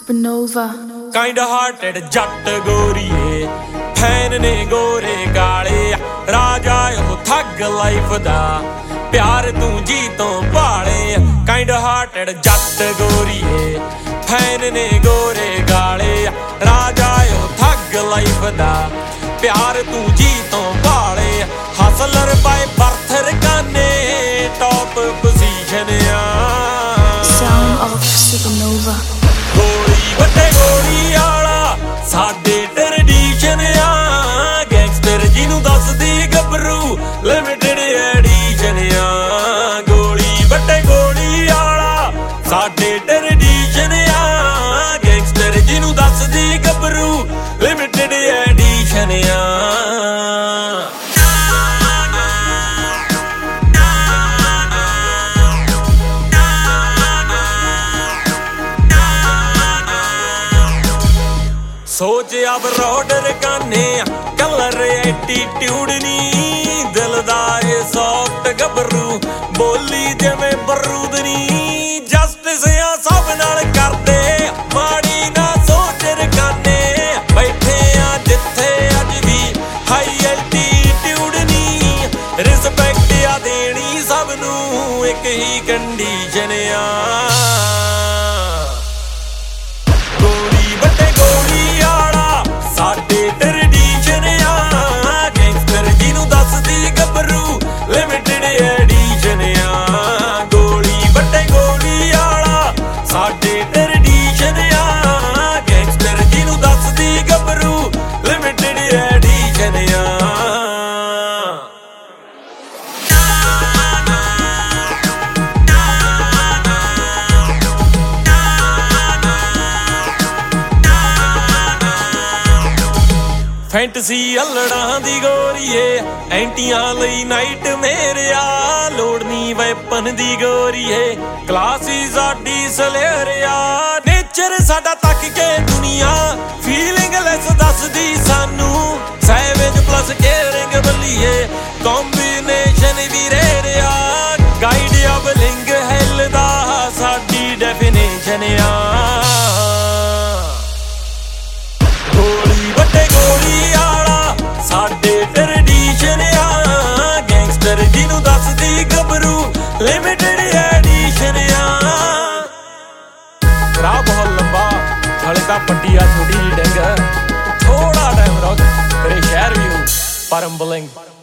Supernova kind hearted ਜੱਟ ਗੋਰੀਏ fan ਨੇ ਗੋਰੇ ਕਾਲੇ ਰਾਜਾ ਉਹ ਠੱਗ ਲਾਈਫ ਦਾ ਪਿਆਰ ਤੂੰ ਜੀ ਤੋਂ ਭਾਲੇ kind hearted ਜੱਟ ਗੋਰੀਏ ਫੈਨ ਨੇ ਗੋਰੇ ਕਾਲੇ ਰਾਜਾ ਉਹ ਠੱਗ ਲਾਈਫ ਦਾ ਪਿਆਰ ਤੂੰ ਜੀ ਤੋਂ ਭਾਲੇ ਹਸਲਰ ਬਾਈ ਬਰਥ ਰਕਾਨੇ ਟੌਪ ਪੋਜੀਸ਼ਨ ਆ Sound of Supernova ਗੋਲੀ ਵੱਡੇ ਗੋਲੀ ਆਲਾ ਸਾਡੇ ਟ੍ਰੈਡੀਸ਼ਨ ਆ ਗੈਂਗਸਟਰ ਜਿਹਨੂੰ ਦੱਸਦੀ ਗੱਭਰੂ ਲਿਮਿਟਡ ਐਡੀਸ਼ਨ ਆ ਗੋਲੀ ਵੱਡੇ ਗੋਲੀ ਆਲਾ ਸਾਡੇ ਟ੍ਰੈਡੀਸ਼ਨ ਆ ਗੈਂਗਸਟਰ ਜਿਹਨੂੰ ਦੱਸਦੀ ਗੱਭਰੂ ਲਿਮਿਟਡ ਐਡੀਸ਼ਨ ਆ सोच अब रोडर गाने कलर एटीट्यूड नी दिलदार सॉफ्ट गबरू बोली जिवें बरूद नी जस्टिस आ सब नाल करदे माड़ी ना सोच रकाने बैठे आ जिथे अज भी हाई एटीट्यूड नी रिस्पेक्ट आ देनी सब नू एक ही कंडीशन आ ਲਿਮਿਟਡ ਐਡੀਸ਼ਨ ਆ ਗੋਲੀ ਵੱਡੇ ਗੋਲੀ ਆਲਾ ਸਾਡੇ ਟ੍ਰੈਡੀਸ਼ਨ ਆ ਗੈਂਗਸਟਰ ਜਿਹਨੂੰ ਦੱਸਦੀ ਗੱਭਰੂ ਲਿਮਿਟਡ ਐਡੀਸ਼ਨ ਆ ਫੈਂਟਸੀ ਅਲੜਾਂ ਦੀ ਗੋਰੀਏ ਐਂਟੀਆਂ ਲਈ ਨਾਈਟ ਮੇਰਿਆ ਲੋੜ ਨੀ ਵੈਪਨ ਦੀ ਗੋਰੀਏ ਕਲਾਸੀ ਸਾਡੀ ਸਲੇਰਿਆ ਨੇਚਰ ਸਾਡਾ ਤੱਕ ਕੇ ਦੁਨੀਆ ਫੀਲਿੰਗ ਲੈਸ ਦੱਸਦੀ ਸਾਨੂੰ ਸੈਵੇਜ ਪਲਸ ਕੇਅਰਿੰਗ ਬੱਲੀਏ ਕੰਬੀਨੇਸ਼ਨ ਵੀ ਰੇੜਿਆ ਗਾਈਡ ਆਫ ਲਿੰਗ ਹੈਲ ਦਾ ਸਾਡੀ ਡੈਫੀਨੇਸ਼ਨ ਆ ਸਾਡੇ ਟ੍ਰੈਡੀਸ਼ਨ ਆ ਗੈਂਗਸਟਰ ਜਿਹਨੂੰ ਦੱਸਦੀ ਗੱਭਰੂ ਲਿਮਿਟਡ ਐਡੀਸ਼ਨ ਆ ਰਾਹ ਬਹੁਤ ਲੰਬਾ ਹਲੇ ਤਾਂ ਪੱਟੀ ਆ ਛੋਟੀ ਜਿਹੀ ਡੰਗ ਥੋੜਾ ਟਾਈਮ ਰੁਕ ਤੇਰੇ ਸ਼ਹਿਰ ਵੀ ਹੋ ਪਰੰਬਲਿੰਗ